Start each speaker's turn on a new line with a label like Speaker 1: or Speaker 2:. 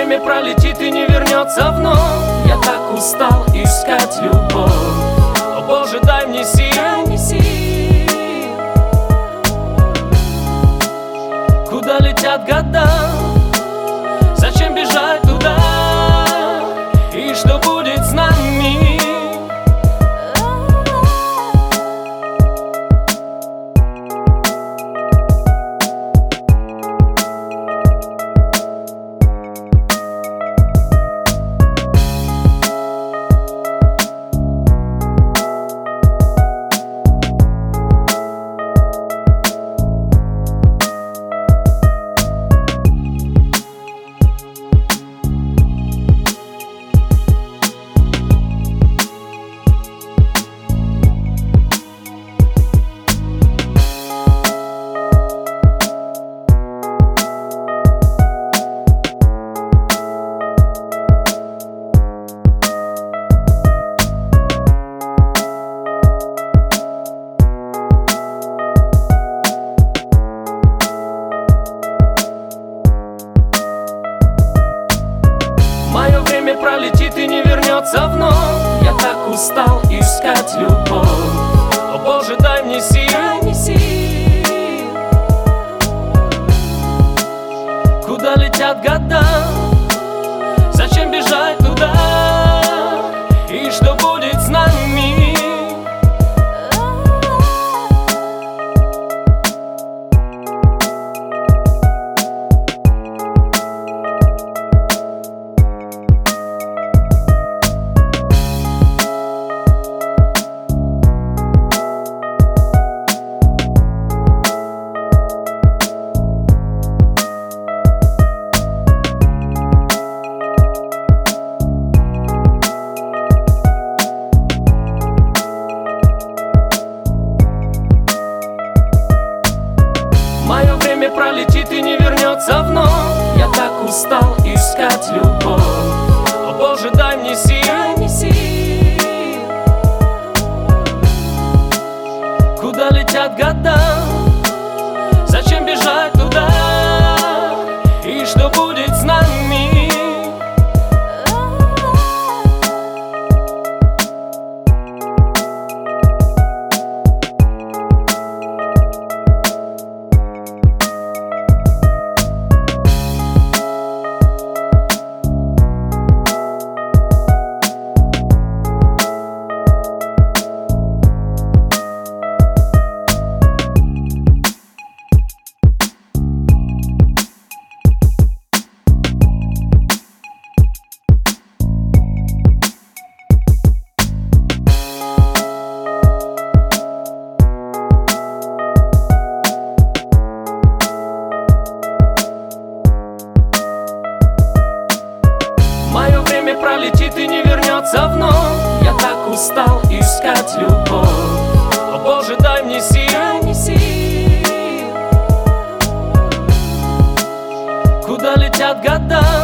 Speaker 1: время пролетит и не вернется вновь. Я так устал искать любовь. О Боже, дай мне сил. Куда летят года? Зачем бежать туда? И что будет с нами? Мое время пролетит и не вернется вновь. Я так устал искать любовь. О Боже, дай мне сил. Куда летят года? Зачем бежать туда? И что будет с нами? Мое время пролетит и не вернется вновь. Я так устал искать любовь. О Боже, дай мне сил. Куда летят года? Зачем бежать туда? И что будет с нами? Мое время пролетит и не вернется вновь. Я так устал искать любовь. О Боже, дай мне сил. Куда летят года?